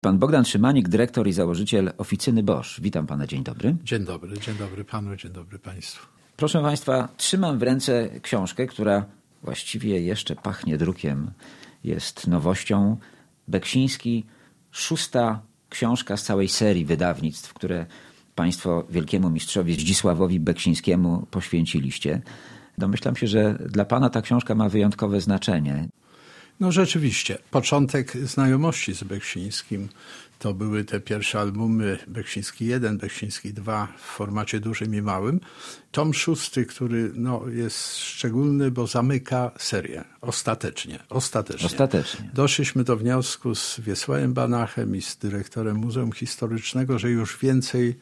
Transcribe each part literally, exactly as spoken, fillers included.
Pan Bogdan Szymanik, dyrektor i założyciel Oficyny Bosch. Witam pana, dzień dobry. Dzień dobry, dzień dobry panu, dzień dobry państwu. Proszę państwa, trzymam w ręce książkę, która właściwie jeszcze pachnie drukiem, jest nowością. Beksiński, szósta książka z całej serii wydawnictw, które państwo wielkiemu mistrzowi Zdzisławowi Beksińskiemu poświęciliście. Domyślam się, że dla pana ta książka ma wyjątkowe znaczenie. No rzeczywiście, początek znajomości z Beksińskim to były te pierwsze albumy Beksiński jeden, Beksiński dwa w formacie dużym i małym. Tom szósty, który no, jest szczególny, bo zamyka serię. Ostatecznie. Ostatecznie. Ostatecznie. Doszliśmy do wniosku z Wiesławem Banachem i z dyrektorem Muzeum Historycznego, że już więcej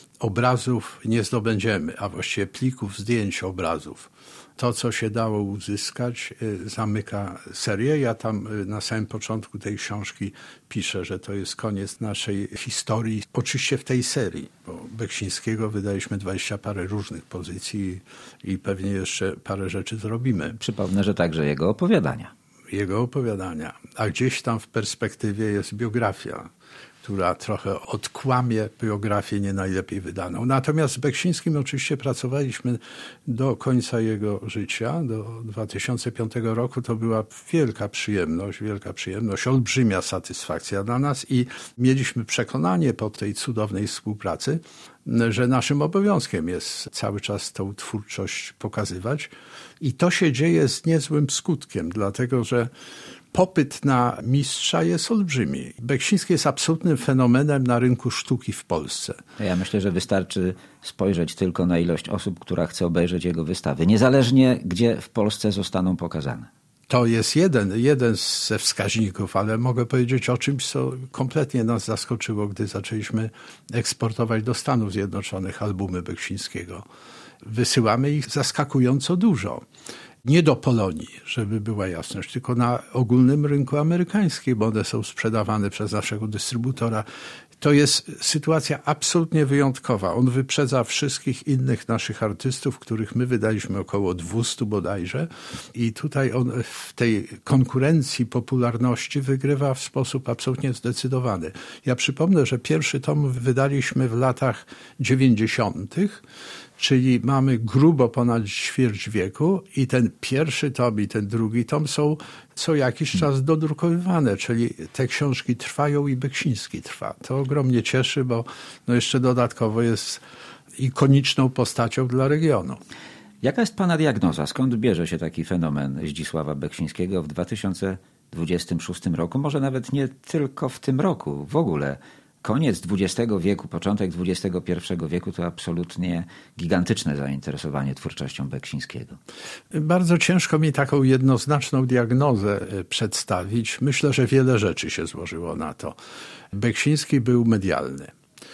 obrazów nie zdobędziemy, a właściwie plików, zdjęć, obrazów. To, co się dało uzyskać, zamyka serię. Ja tam na samym początku tej książki piszę, że to jest koniec naszej historii. Oczywiście w tej serii, bo Beksińskiego wydaliśmy dwadzieścia parę różnych pozycji i pewnie jeszcze parę rzeczy zrobimy. Przypomnę, że także jego opowiadania. Jego opowiadania. A gdzieś tam w perspektywie jest biografia, która trochę odkłamie biografię nie najlepiej wydaną. Natomiast z Beksińskim oczywiście pracowaliśmy do końca jego życia, do dwa tysiące piątego roku. To była wielka przyjemność, wielka przyjemność, olbrzymia satysfakcja dla nas i mieliśmy przekonanie po tej cudownej współpracy, że naszym obowiązkiem jest cały czas tą twórczość pokazywać. I to się dzieje z niezłym skutkiem, dlatego że popyt na mistrza jest olbrzymi. Beksiński jest absolutnym fenomenem na rynku sztuki w Polsce. Ja myślę, że wystarczy spojrzeć tylko na ilość osób, która chce obejrzeć jego wystawy, niezależnie gdzie w Polsce zostaną pokazane. To jest jeden, jeden ze wskaźników, ale mogę powiedzieć o czymś, co kompletnie nas zaskoczyło, gdy zaczęliśmy eksportować do Stanów Zjednoczonych albumy Beksińskiego. Wysyłamy ich zaskakująco dużo. Nie do Polonii, żeby była jasność, tylko na ogólnym rynku amerykańskim, bo one są sprzedawane przez naszego dystrybutora. To jest sytuacja absolutnie wyjątkowa. On wyprzedza wszystkich innych naszych artystów, których my wydaliśmy około dwieście bodajże. I tutaj on w tej konkurencji popularności wygrywa w sposób absolutnie zdecydowany. Ja przypomnę, że pierwszy tom wydaliśmy w latach dziewięćdziesiątych. Czyli mamy grubo ponad ćwierć wieku i ten pierwszy tom i ten drugi tom są co jakiś czas dodrukowywane, czyli te książki trwają i Beksiński trwa. To ogromnie cieszy, bo no jeszcze dodatkowo jest ikoniczną postacią dla regionu. Jaka jest pana diagnoza? Skąd bierze się taki fenomen Zdzisława Beksińskiego w dwa tysiące dwudziestym szóstym roku? Może nawet nie tylko w tym roku, w ogóle. Koniec dwudziestego wieku, początek dwudziestego pierwszego wieku to absolutnie gigantyczne zainteresowanie twórczością Beksińskiego. Bardzo ciężko mi taką jednoznaczną diagnozę przedstawić. Myślę, że wiele rzeczy się złożyło na to. Beksiński był medialny.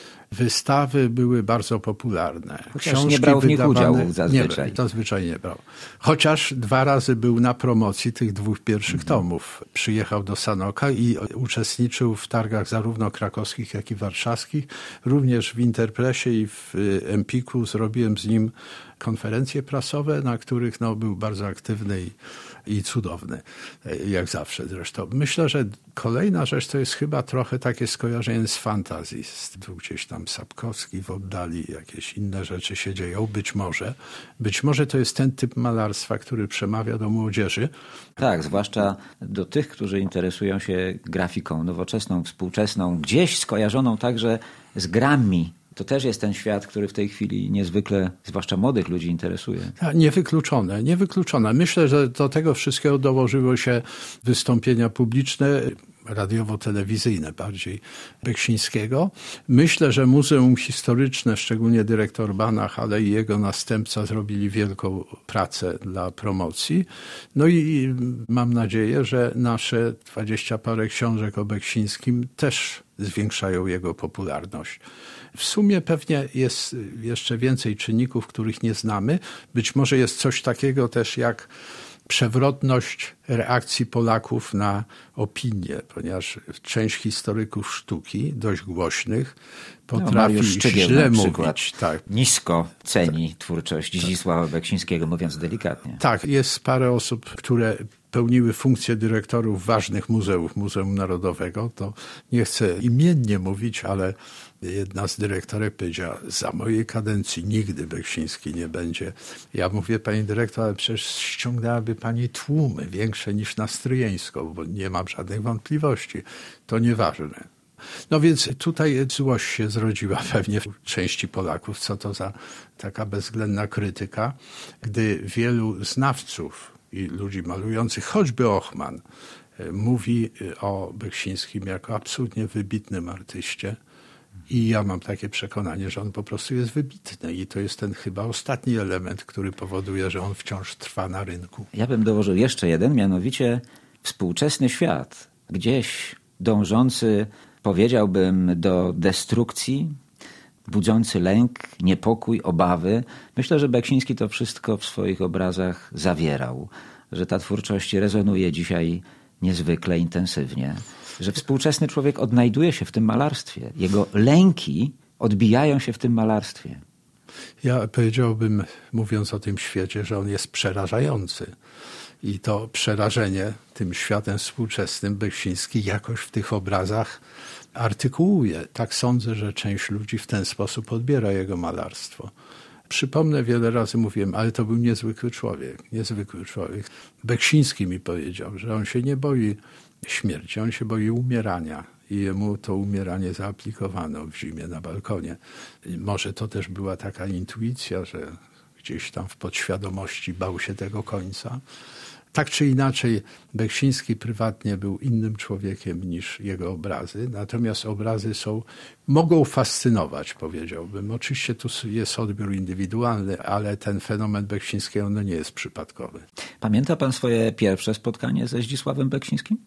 Wystawy były bardzo popularne. Chociaż Książki nie brał w nich wydawane... udziału zazwyczaj. Nie, zazwyczaj nie brał. Chociaż dwa razy był na promocji tych dwóch pierwszych mhm. tomów. Przyjechał do Sanoka i uczestniczył w targach zarówno krakowskich, jak i warszawskich. Również w Interpresie i w Empiku zrobiłem z nim konferencje prasowe, na których no, był bardzo aktywny i, i cudowny. Jak zawsze zresztą. Myślę, że kolejna rzecz to jest chyba trochę takie skojarzenie z fantazji. Tu gdzieś tam Sapkowski w oddali, jakieś inne rzeczy się dzieją. Być może. Być może to jest ten typ malarstwa, który przemawia do młodzieży. Tak, zwłaszcza do tych, którzy interesują się grafiką nowoczesną, współczesną, gdzieś skojarzoną także z grami. To też jest ten świat, który w tej chwili niezwykle, zwłaszcza młodych ludzi, interesuje. A, niewykluczone, niewykluczone. Myślę, że do tego wszystkiego dołożyło się wystąpienia publiczne, radiowo-telewizyjne bardziej Beksińskiego. Myślę, że Muzeum Historyczne, szczególnie dyrektor Banach, ale i jego następca zrobili wielką pracę dla promocji. No i mam nadzieję, że nasze dwadzieścia parę książek o Beksińskim też zwiększają jego popularność. W sumie pewnie jest jeszcze więcej czynników, których nie znamy. Być może jest coś takiego też jak przewrotność reakcji Polaków na opinię, ponieważ część historyków sztuki, dość głośnych, potrafi no, źle mówić. Tak. Nisko ceni tak, twórczość Zdzisława tak. Beksińskiego, mówiąc delikatnie. Tak, jest parę osób, które pełniły funkcje dyrektorów ważnych muzeów, Muzeum Narodowego, to nie chcę imiennie mówić, ale jedna z dyrektorek powiedziała, za mojej kadencji nigdy Beksiński nie będzie. Ja mówię, pani dyrektor, ale przecież ściągnęłaby pani tłumy większe niż na Stryjeńską, bo nie mam żadnych wątpliwości. To nieważne. No więc tutaj złość się zrodziła pewnie w części Polaków, co to za taka bezwzględna krytyka, gdy wielu znawców i ludzi malujących, choćby Ochman, mówi o Beksińskim jako absolutnie wybitnym artyście. I ja mam takie przekonanie, że on po prostu jest wybitny i to jest ten chyba ostatni element, który powoduje, że on wciąż trwa na rynku. Ja bym dołożył jeszcze jeden, mianowicie współczesny świat, gdzieś dążący, powiedziałbym, do destrukcji, budzący lęk, niepokój, obawy. Myślę, że Beksiński to wszystko w swoich obrazach zawierał, że ta twórczość rezonuje dzisiaj niezwykle intensywnie, że współczesny człowiek odnajduje się w tym malarstwie. Jego lęki odbijają się w tym malarstwie. Ja powiedziałbym, mówiąc o tym świecie, że on jest przerażający. I to przerażenie tym światem współczesnym Beksiński jakoś w tych obrazach artykułuje. Tak sądzę, że część ludzi w ten sposób odbiera jego malarstwo. Przypomnę, wiele razy mówiłem, ale to był niezwykły człowiek, niezwykły człowiek. Beksiński mi powiedział, że on się nie boi śmierci, on się boi umierania i jemu to umieranie zaaplikowano w zimie na balkonie. I może to też była taka intuicja, że gdzieś tam w podświadomości bał się tego końca. Tak czy inaczej, Beksiński prywatnie był innym człowiekiem niż jego obrazy, natomiast obrazy są, mogą fascynować, powiedziałbym. Oczywiście tu jest odbiór indywidualny, ale ten fenomen Beksińskiego no nie jest przypadkowy. Pamięta pan swoje pierwsze spotkanie ze Zdzisławem Beksińskim?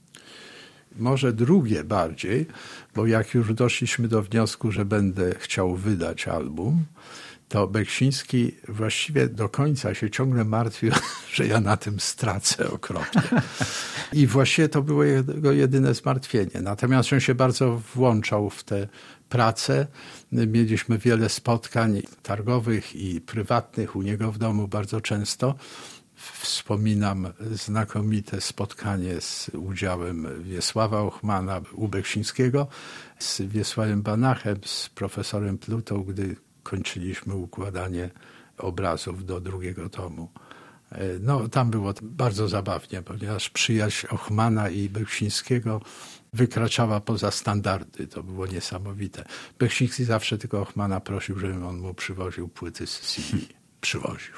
Może drugie bardziej, bo jak już doszliśmy do wniosku, że będę chciał wydać album, to Beksiński właściwie do końca się ciągle martwił, że ja na tym stracę okropnie. I właściwie to było jego jedyne zmartwienie. Natomiast on się bardzo włączał w tę pracę. Mieliśmy wiele spotkań targowych i prywatnych u niego w domu bardzo często. Wspominam znakomite spotkanie z udziałem Wiesława Ochmana u Beksińskiego, z Wiesławem Banachem, z profesorem Plutą, gdy kończyliśmy układanie obrazów do drugiego tomu. No, tam było bardzo zabawnie, ponieważ przyjaźń Ochmana i Beksińskiego wykraczała poza standardy. To było niesamowite. Beksiński zawsze tylko Ochmana prosił, żeby on mu przywoził płyty z C D. Przywoził.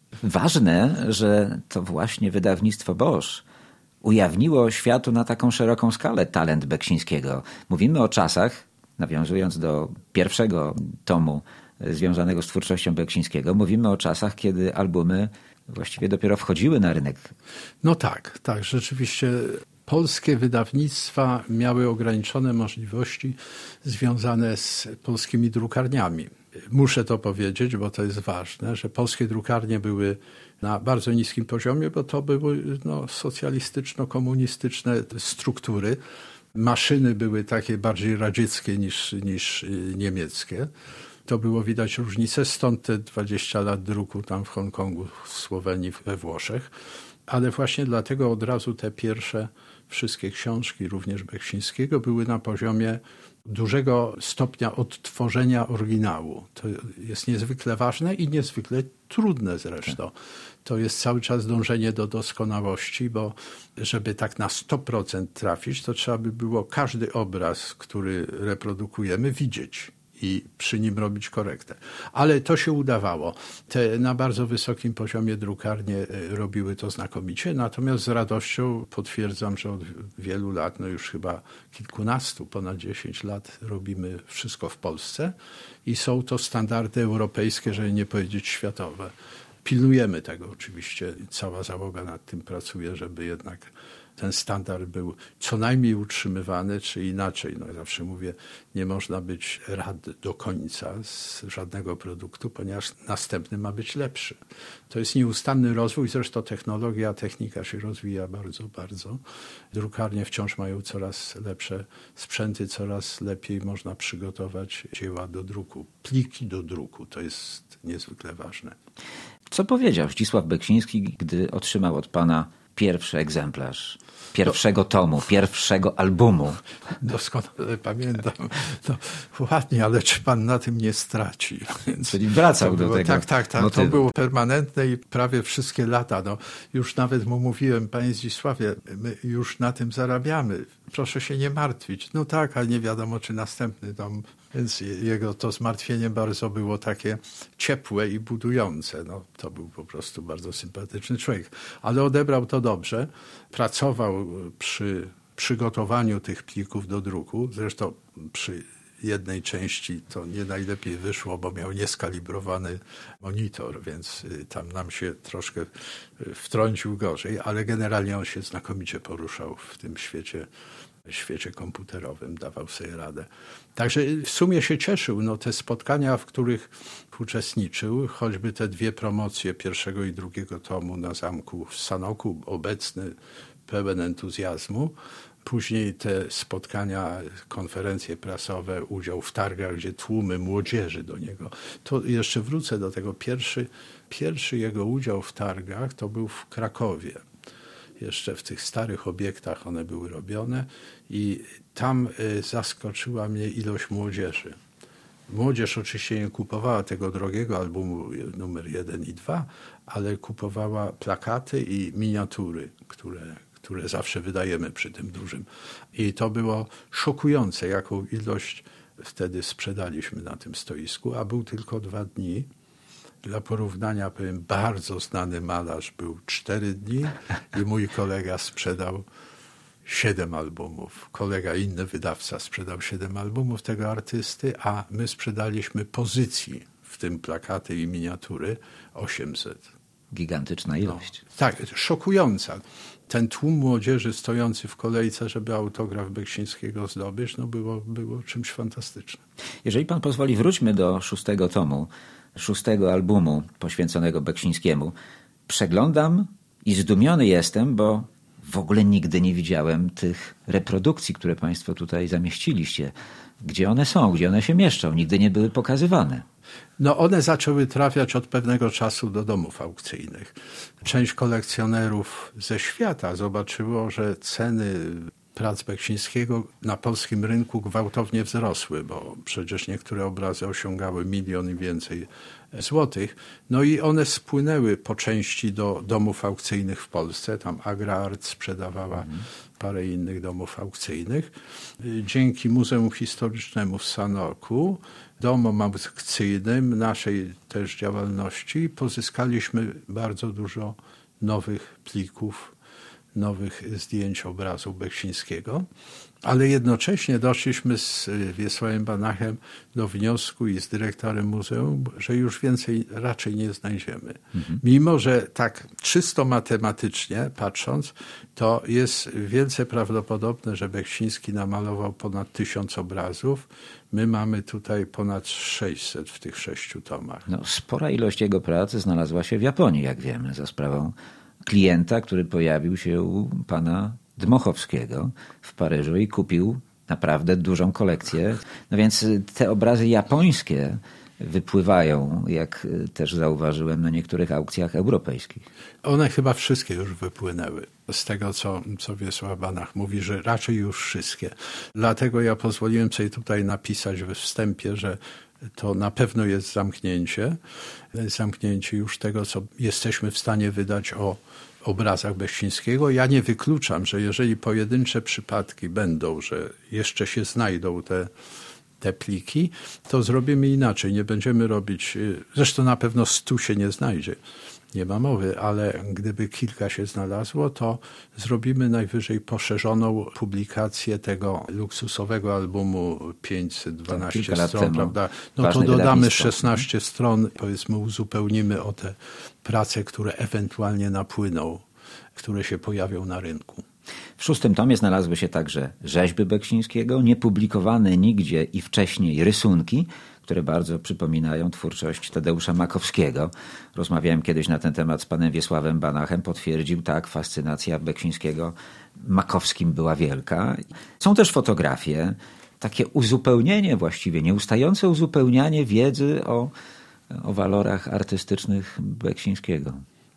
Ważne, że to właśnie wydawnictwo Bosch ujawniło światu na taką szeroką skalę talent Beksińskiego. Mówimy o czasach, nawiązując do pierwszego tomu związanego z twórczością Beksińskiego, mówimy o czasach, kiedy albumy właściwie dopiero wchodziły na rynek. No tak, tak, rzeczywiście polskie wydawnictwa miały ograniczone możliwości związane z polskimi drukarniami. Muszę to powiedzieć, bo to jest ważne, że polskie drukarnie były na bardzo niskim poziomie, bo to były no, socjalistyczno-komunistyczne struktury. Maszyny były takie bardziej radzieckie niż, niż niemieckie. To było widać różnicę, stąd te dwadzieścia lat druku tam w Hongkongu, w Słowenii, we Włoszech. Ale właśnie dlatego od razu te pierwsze wszystkie książki, również Beksińskiego, były na poziomie dużego stopnia odtworzenia oryginału. To jest niezwykle ważne i niezwykle trudne zresztą. To jest cały czas dążenie do doskonałości, bo żeby tak na sto procent trafić, to trzeba by było każdy obraz, który reprodukujemy, widzieć i przy nim robić korektę. Ale to się udawało. Te na bardzo wysokim poziomie drukarnie robiły to znakomicie, natomiast z radością potwierdzam, że od wielu lat, no już chyba kilkunastu, ponad dziesięć lat robimy wszystko w Polsce i są to standardy europejskie, żeby nie powiedzieć światowe. Pilnujemy tego oczywiście. Cała załoga nad tym pracuje, żeby jednak ten standard był co najmniej utrzymywany, czy inaczej. No, zawsze mówię, nie można być rad do końca z żadnego produktu, ponieważ następny ma być lepszy. To jest nieustanny rozwój, zresztą technologia, technika się rozwija bardzo, bardzo. Drukarnie wciąż mają coraz lepsze sprzęty, coraz lepiej można przygotować dzieła do druku, pliki do druku. To jest niezwykle ważne. Co powiedział Zdzisław Beksiński, gdy otrzymał od pana pierwszy egzemplarz pierwszego tomu, pierwszego albumu? Doskonale pamiętam. To ładnie, ale czy pan na tym nie straci? Więc Czyli wracał było, do tego Tak, tak, tak. motywu. To było permanentne i prawie wszystkie lata. No, już nawet mu mówiłem, panie Zdzisławie, my już na tym zarabiamy. Proszę się nie martwić. No tak, ale nie wiadomo, czy następny dom. Więc jego to zmartwienie bardzo było takie ciepłe i budujące. No, to był po prostu bardzo sympatyczny człowiek. Ale odebrał to dobrze. Pracował przy przygotowaniu tych plików do druku. Zresztą przy jednej części to nie najlepiej wyszło, bo miał nieskalibrowany monitor, więc tam nam się troszkę wtrącił gorzej, ale generalnie on się znakomicie poruszał w tym świecie, świecie komputerowym, dawał sobie radę. Także w sumie się cieszył. No, te spotkania, w których uczestniczył, choćby te dwie promocje pierwszego i drugiego tomu na zamku w Sanoku, obecny, pełen entuzjazmu. Później te spotkania, konferencje prasowe, udział w targach, gdzie tłumy młodzieży do niego. To jeszcze wrócę do tego. Pierwszy, pierwszy jego udział w targach to był w Krakowie. Jeszcze w tych starych obiektach one były robione i tam zaskoczyła mnie ilość młodzieży. Młodzież oczywiście nie kupowała tego drogiego albumu numer jeden i dwa, ale kupowała plakaty i miniatury, które, które zawsze wydajemy przy tym dużym. I to było szokujące, jaką ilość wtedy sprzedaliśmy na tym stoisku, a był tylko dwa dni. Dla porównania powiem, bardzo znany malarz był cztery dni i mój kolega sprzedał siedem albumów. Kolega, inny wydawca sprzedał siedem albumów tego artysty, a my sprzedaliśmy pozycji, w tym plakaty i miniatury, osiemset. Gigantyczna ilość. No, tak, szokująca. Ten tłum młodzieży stojący w kolejce, żeby autograf Beksińskiego zdobyć, no było, było czymś fantastycznym. Jeżeli pan pozwoli, wróćmy do szóstego tomu, szóstego albumu poświęconego Beksińskiemu. Przeglądam i zdumiony jestem, bo w ogóle nigdy nie widziałem tych reprodukcji, które państwo tutaj zamieściliście. Gdzie one są, gdzie one się mieszczą? Nigdy nie były pokazywane. No one zaczęły trafiać od pewnego czasu do domów aukcyjnych. Część kolekcjonerów ze świata zobaczyło, że ceny prac Beksińskiego na polskim rynku gwałtownie wzrosły, bo przecież niektóre obrazy osiągały milion i więcej złotych. No i one spłynęły po części do domów aukcyjnych w Polsce. Tam AgraArt sprzedawała mhm. parę innych domów aukcyjnych. Dzięki Muzeum Historycznemu w Sanoku, domom aukcyjnym, naszej też działalności, pozyskaliśmy bardzo dużo nowych plików, nowych zdjęć obrazów Beksińskiego, ale jednocześnie doszliśmy z Wiesławem Banachem do wniosku i z dyrektorem muzeum, że już więcej raczej nie znajdziemy. Mhm. Mimo że tak czysto matematycznie patrząc, to jest wielce prawdopodobne, że Beksiński namalował ponad tysiąc obrazów. My mamy tutaj ponad sześćset w tych sześciu tomach. No, spora ilość jego pracy znalazła się w Japonii, jak wiemy, za sprawą klienta, który pojawił się u pana Dmochowskiego w Paryżu i kupił naprawdę dużą kolekcję. No więc te obrazy japońskie wypływają, jak też zauważyłem, na niektórych aukcjach europejskich. One chyba wszystkie już wypłynęły. Z tego, co, co Wiesław Banach mówi, że raczej już wszystkie. Dlatego ja pozwoliłem sobie tutaj napisać we wstępie, że to na pewno jest zamknięcie. Zamknięcie już tego, co jesteśmy w stanie wydać o obrazach Beksińskiego. Ja nie wykluczam, że jeżeli pojedyncze przypadki będą, że jeszcze się znajdą te, te pliki, to zrobimy inaczej. Nie będziemy robić, zresztą na pewno stu się nie znajdzie. Nie ma mowy, ale gdyby kilka się znalazło, to zrobimy najwyżej poszerzoną publikację tego luksusowego albumu pięćset dwanaście tak, stron, prawda? No to dodamy szesnaście stron, powiedzmy uzupełnimy o te prace, które ewentualnie napłyną, które się pojawią na rynku. W szóstym tomie znalazły się także rzeźby Beksińskiego, niepublikowane nigdzie i wcześniej rysunki, które bardzo przypominają twórczość Tadeusza Makowskiego. Rozmawiałem kiedyś na ten temat z panem Wiesławem Banachem. Potwierdził, tak, fascynacja Beksińskiego Makowskim była wielka. Są też fotografie, takie uzupełnienie właściwie, nieustające uzupełnianie wiedzy o, o walorach artystycznych Beksińskiego.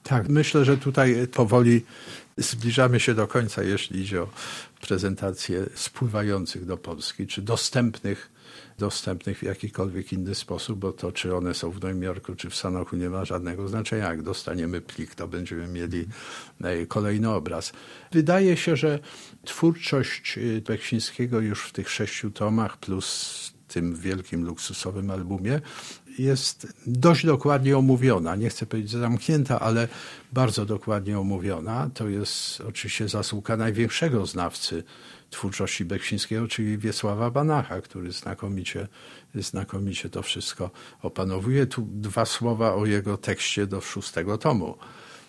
Tak, myślę, że tutaj powoli zbliżamy się do końca, jeśli idzie o prezentację spływających do Polski, czy dostępnych, dostępnych w jakikolwiek inny sposób, bo to, czy one są w Nowym Jorku, czy w Sanoku, nie ma żadnego znaczenia. Jak dostaniemy plik, to będziemy mieli kolejny obraz. Wydaje się, że twórczość Beksińskiego już w tych sześciu tomach, plus tym wielkim, luksusowym albumie, jest dość dokładnie omówiona. Nie chcę powiedzieć zamknięta, ale bardzo dokładnie omówiona. To jest oczywiście zasługa największego znawcy twórczości Beksińskiego, czyli Wiesława Banacha, który znakomicie, znakomicie to wszystko opanowuje. Tu dwa słowa o jego tekście do szóstego tomu.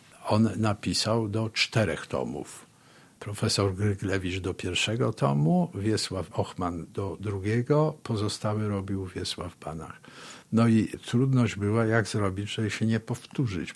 On napisał do czterech tomów. Profesor Gryglewicz do pierwszego tomu, Wiesław Ochman do drugiego, pozostałe robił Wiesław Banach. No i trudność była, jak zrobić, żeby się nie powtórzyć.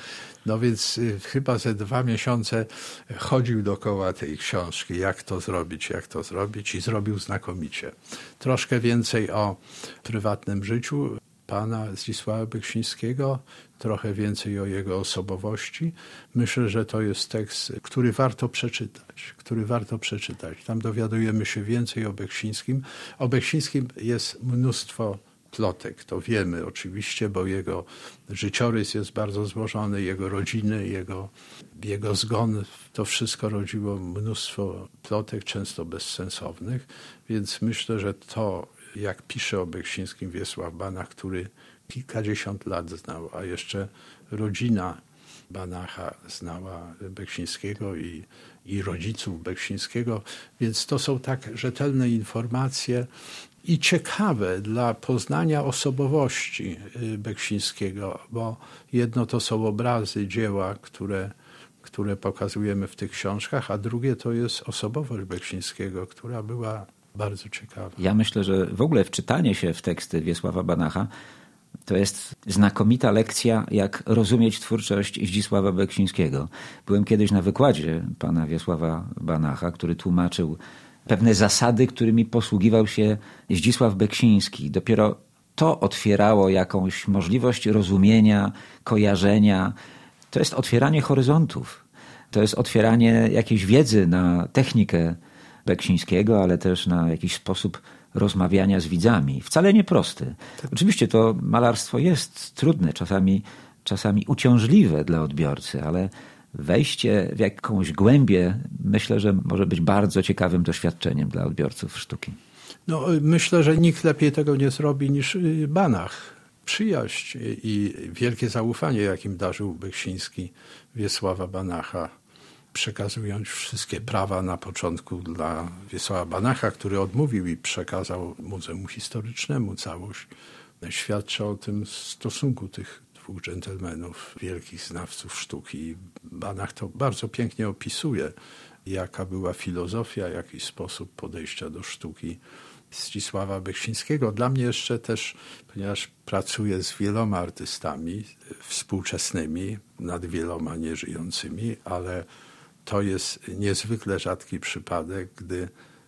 No więc y, chyba ze dwa miesiące chodził dookoła tej książki, jak to zrobić, jak to zrobić i zrobił znakomicie. Troszkę więcej o prywatnym życiu pana Zdzisława Beksińskiego, trochę więcej o jego osobowości. Myślę, że to jest tekst, który warto przeczytać, który warto przeczytać. Tam dowiadujemy się więcej o Beksińskim. O Beksińskim jest mnóstwo plotek, to wiemy oczywiście, bo jego życiorys jest bardzo złożony, jego rodziny, jego, jego zgon, to wszystko rodziło mnóstwo plotek, często bezsensownych, więc myślę, że to, jak pisze o Beksińskim Wiesław Banach, który kilkadziesiąt lat znał, a jeszcze rodzina Banacha znała Beksińskiego i, i rodziców Beksińskiego, więc to są tak rzetelne informacje i ciekawe dla poznania osobowości Beksińskiego, bo jedno to są obrazy, dzieła, które, które pokazujemy w tych książkach, a drugie to jest osobowość Beksińskiego, która była bardzo ciekawa. Ja myślę, że w ogóle wczytanie się w teksty Wiesława Banacha to jest znakomita lekcja, jak rozumieć twórczość Zdzisława Beksińskiego. Byłem kiedyś na wykładzie pana Wiesława Banacha, który tłumaczył pewne zasady, którymi posługiwał się Zdzisław Beksiński. Dopiero to otwierało jakąś możliwość rozumienia, kojarzenia. To jest otwieranie horyzontów. To jest otwieranie jakiejś wiedzy na technikę Beksińskiego, ale też na jakiś sposób rozmawiania z widzami. Wcale nie prosty. Oczywiście to malarstwo jest trudne, czasami, czasami uciążliwe dla odbiorcy, ale wejście w jakąś głębię myślę, że może być bardzo ciekawym doświadczeniem dla odbiorców sztuki. No, myślę, że nikt lepiej tego nie zrobi niż Banach. Przyjaźń i wielkie zaufanie, jakim darzył Beksiński Wiesława Banacha, przekazując wszystkie prawa na początku dla Wiesława Banacha, który odmówił i przekazał Muzeum Historycznemu całość. Świadczy o tym stosunku tych dwóch dżentelmenów, wielkich znawców sztuki. Banach to bardzo pięknie opisuje, jaka była filozofia, jaki sposób podejścia do sztuki Zdzisława Beksińskiego. Dla mnie jeszcze też, ponieważ pracuję z wieloma artystami współczesnymi, nad wieloma nieżyjącymi, ale to jest niezwykle rzadki przypadek, gdy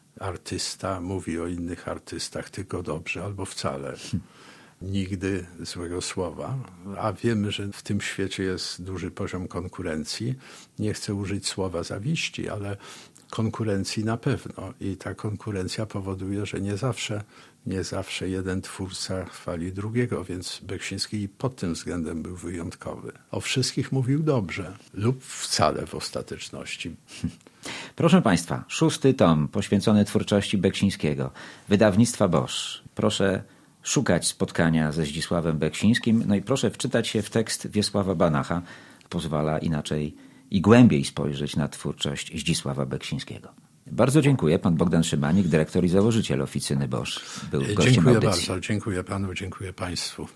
artysta mówi o innych artystach tylko dobrze albo wcale. Nigdy złego słowa, a wiemy, że w tym świecie jest duży poziom konkurencji. Nie chcę użyć słowa zawiści, ale konkurencji na pewno. I ta konkurencja powoduje, że nie zawsze, nie zawsze jeden twórca chwali drugiego, więc Beksiński pod tym względem był wyjątkowy. O wszystkich mówił dobrze lub wcale w ostateczności. Proszę Państwa, szósty tom poświęcony twórczości Beksińskiego, wydawnictwa Bosch. Proszę szukać spotkania ze Zdzisławem Beksińskim, no i proszę wczytać się w tekst Wiesława Banacha. Pozwala inaczej i głębiej spojrzeć na twórczość Zdzisława Beksińskiego. Bardzo dziękuję. Pan Bogdan Szymanik, dyrektor i założyciel oficyny Bosch, był gościem Dziękuję audycji. bardzo. Dziękuję panu, dziękuję państwu.